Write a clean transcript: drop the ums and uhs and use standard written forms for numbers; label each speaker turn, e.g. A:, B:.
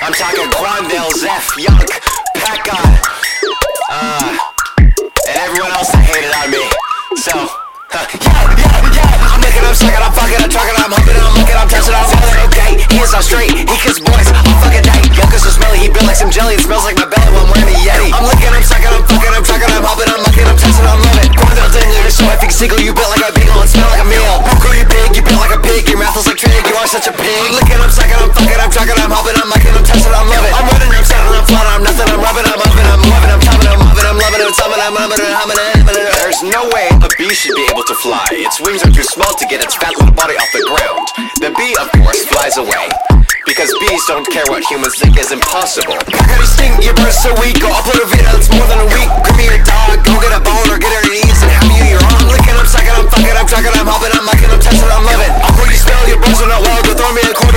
A: I'm talking Quandale, Zeph, Young, Pat God, and everyone else that hated on me. So, yeah, I'm licking, I'm sucking, I'm fucking, I'm trucking, I'm humping, I'm looking, I'm touching, I'm feeling okay. He is all straight, he kiss boys all fucking day. Youngest so smelly, he built like some jelly. It smells like my belly when I'm wearing a Yeti. I'm licking, I'm sucking, I'm fucking, I'm trucking, I'm humping, I'm looking, I'm touching, I'm loving. Quandale didn't leave so I think single, you built like a beagle and smell like a meal. Bucko, you big, you built like a pig, your mouth is like trig, you are such a pig. I'm licking, I'm sucking, I'm fucking, I'm trucking, I'm humping, I'm looking, I'm touching, I'm loving. I'm running, I'm setting, I'm floating, I'm nothing, I'm rubbing, I'm humping, I'm loving, I'm tumbling, I'm loving, I'm loving, I'm tumbling, I'm humming, I'm humming, I'm humming. There's no way a bee should be able to fly. Its wings are too small to get its fat little body off the ground. The bee, of course, flies away, because bees don't care what humans think is impossible. Cockatoo sting, your bird's so weak. Go upload a video that's more than a week. Give me your dog, go get a bone or get her knees and have you your own. Licking, I'm sucking, I'm fucking, I'm trucking, I'm humping, I'm mucking, I'm touching, I'm loving. I'll call you smell, your bros are not well. Go throw me a corner.